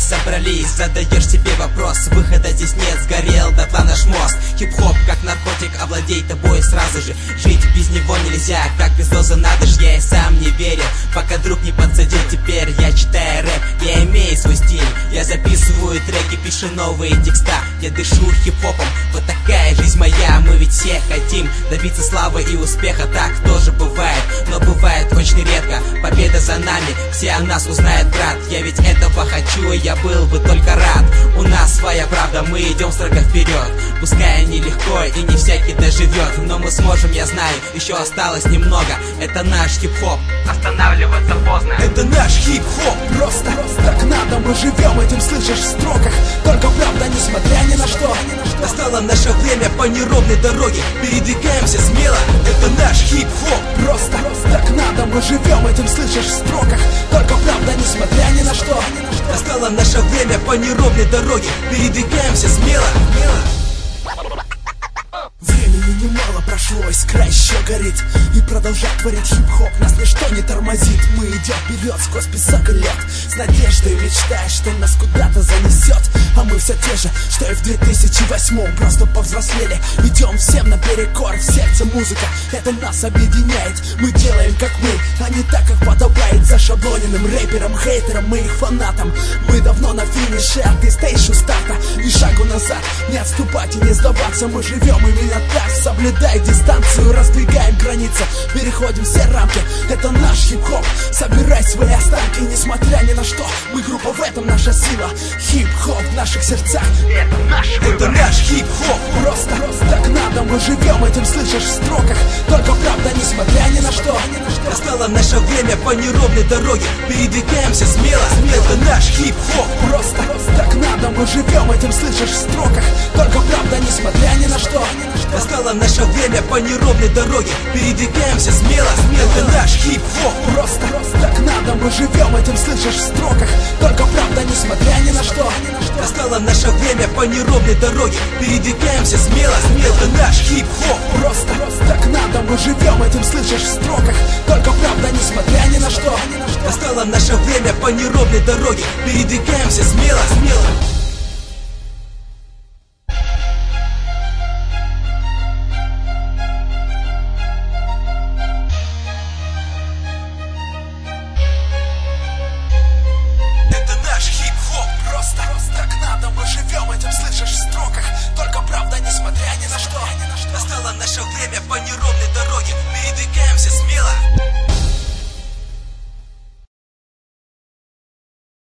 собрались, задаешь себе вопрос, выхода здесь нет, сгорел дотла наш мост. Хип-хоп как наркотик овладеет тобой сразу же. Жить без него нельзя, как без дозы надо ж. Я и сам не верил, пока друг не подсадил. Теперь я читаю рэп, я имею свой стиль. Я записываю треки, пишу новые текста. Я дышу хип-хопом, вот такая жизнь моя. Мы ведь все хотим добиться славы и успеха. Так тоже бывает, но бывает очень редко. Победа за нами, все о нас узнают, брат. Я ведь этого хочу, и я был бы только рад. У нас своя правда, мы идем строго вперед. Пускай нелегко и не всякий доживет, но мы сможем, я знаю, еще осталось немного. Это наш хип-хоп, останавливаться поздно. Это наш хип-хоп, просто так надо. Мы живем этим, слышишь, в строках. Только правда, несмотря ни на что. Настало наше время по неровной дороге, передвигаемся смело. Это наш хип-хоп, просто так надо. Мы живем этим, слышишь, в строках. Только правда, несмотря ни на что. Настало наше время по неровной дороге, передвигаемся смело. Времени немало прошло, искра еще горит. И продолжать творить хип-хоп нас ничто не тормозит. Мы идем вперед сквозь песок и лед, с надеждой мечтая, что нас куда-то занесет. А мы все те же, что и в 2008-м. Просто повзрослели, идем всем наперекор. В сердце музыка, это нас объединяет. Мы делаем как мы, а не так, как подобает зашаблоненным рэперам, хейтерам, мы их фанатам. Мы давно на финише, а ты стоишь у старта. Ни шагу назад, не отступать и не сдаваться. Мы живем именно так, соблюдай дистанцию, раздвигаем границы, переходим все рамки. Это наш хип-хоп, собирай свои останки. Несмотря ни на что, мы группа, в этом наша сила. Хип-хоп в наших сердцах, это наш выбор. Это наш хип-хоп, просто так надо. Мы живем этим, слышишь, в строках. Только правда, несмотря ни на что. Настало наше время по неровной дороге, передвигаемся смело. Это наш хип-хоп, просто так надо. Мы живем этим, слышишь, в строках. Только правда, несмотря ни на что. Настало наше время по неровной дороге, передвигаемся смело. Это наш хип-хоп, просто так надо. Мы живем этим, слышишь, в строках. Только правда, несмотря ни на что. Настало наше время по неровной дороге, передвигаемся смело. Это наш хип-хоп, просто так надо. Мы живем этим, слышишь, в строках. Только правда, несмотря ни на что. Настало наше время по неровной дороге, передвигаемся смело.